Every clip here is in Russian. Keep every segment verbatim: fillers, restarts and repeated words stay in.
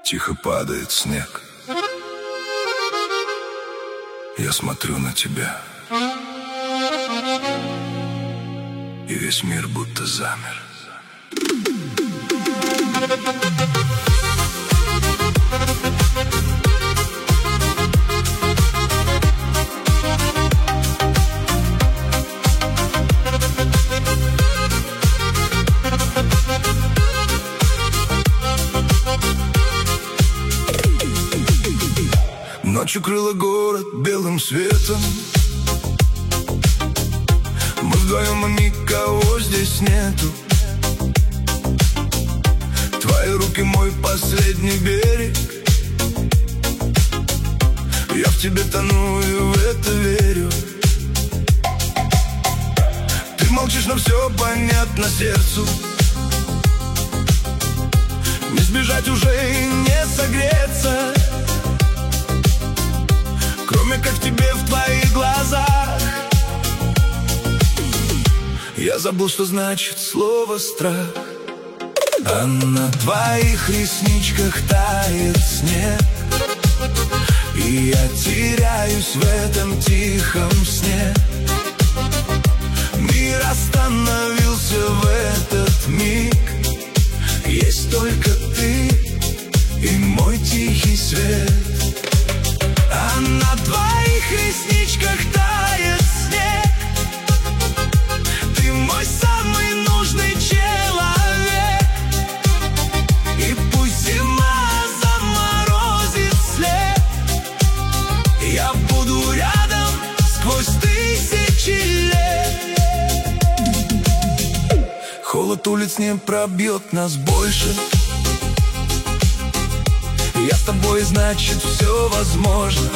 Тихо падает снег. Я смотрю на тебя, и весь мир будто замер. Ночь укрыла город белым светом. Мы вдвоем, и никого здесь нету. Твои руки мой последний берег. Я в тебе тону и в это верю. Ты молчишь, но все понятно сердцу. Не сбежать уже и не согреться, кроме как тебе в твоих глазах. Я забыл, что значит слово страх. А на твоих ресничках тает снег, и я теряюсь в этом тихом сне. Мир остановился в этот миг. Есть только ты и мой тихий свет. А на твоих ресничках тает снег. Ты мой самый нужный человек. И пусть зима заморозит след, я буду рядом сквозь тысячи лет. Холод улиц не пробьет нас больше. Я с тобой, значит, все возможно.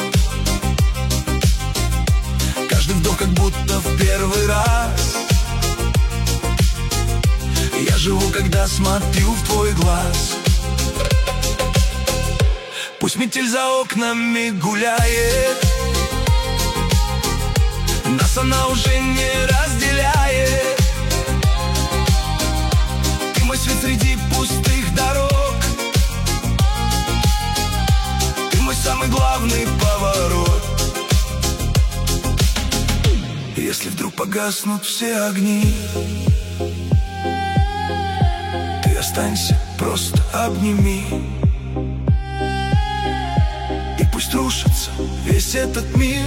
Каждый вдох как будто в первый раз. Я живу, когда смотрю в твой глаз. Пусть метель за окнами гуляет, нас она уже не разделяет. Ты мой свет среди пустых дорог, самый главный поворот. Если вдруг погаснут все огни, ты останься, просто обними. И пусть рушится весь этот мир.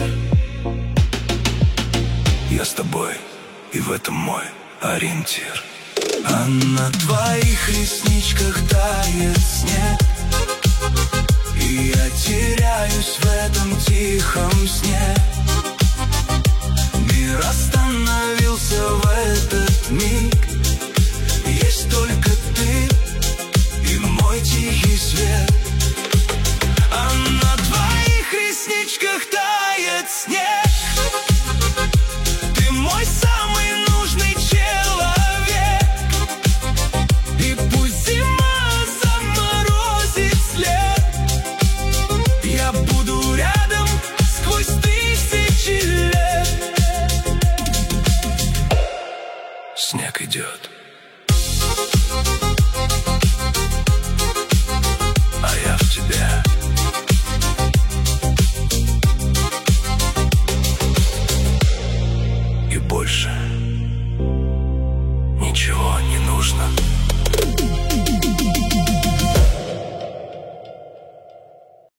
Я с тобой, и в этом мой ориентир. А на твоих ресничках тает снег, и я теряюсь в этом тихом сне.